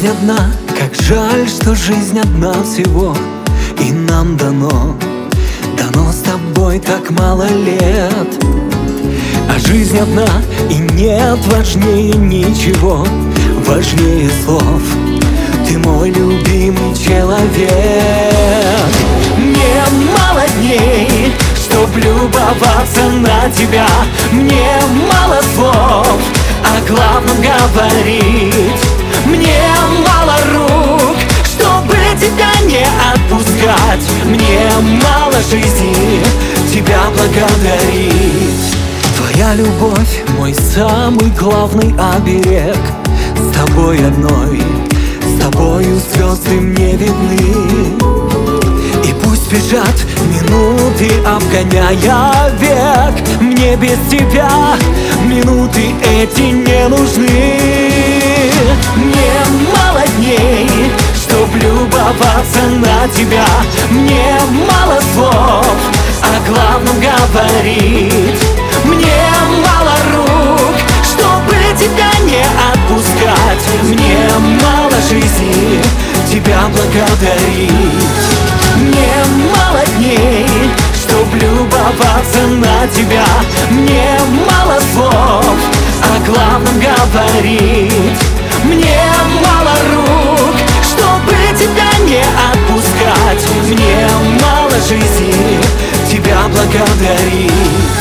одна, как жаль, что жизнь одна всего. И нам дано с тобой так мало лет. А жизнь одна, и нет важнее ничего, важнее слов. Ты мой любимый человек. Мне мало дней, чтоб любоваться на тебя. Мне мало слов о главном говорить. Мне мало рук, чтобы тебя не отпускать. Мне мало жизни тебя благодарить. Твоя любовь — мой самый главный оберег. С тобой одной, с тобою звезды мне видны. И пусть бежат минуты, обгоняя век, мне без тебя минуты эти не нужны. Мне мало дней, чтоб любоваться на тебя. Мне мало слов о главном говорить. Мне мало рук, чтобы тебя не отпускать. Мне мало жизни тебя благодарить. Мне мало дней, чтоб любоваться на тебя. Мне мало слов о главном говорить. Мне мало рук, чтобы тебя не отпускать. Мне мало жизни тебя благодарить.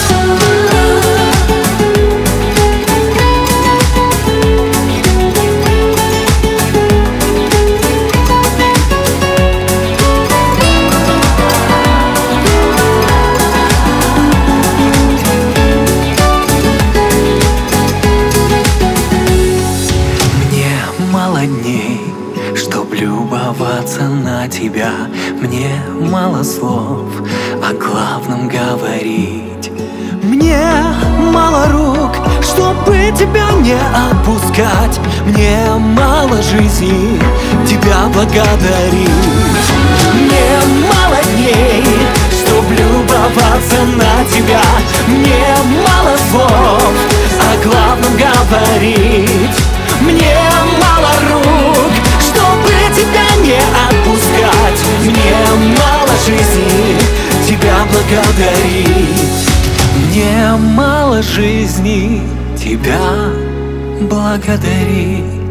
Дней, чтоб любоваться на тебя. Мне мало слов о главном говорить. Мне мало рук, чтобы тебя не отпускать. Мне мало жизни тебя благодарить. Мне мало дней, чтоб любоваться на тебя. Мне мало слов о главном говорить. Мне мало рук, чтобы тебя не отпускать. Мне мало жизни тебя благодарить. Мне мало жизни тебя благодарить.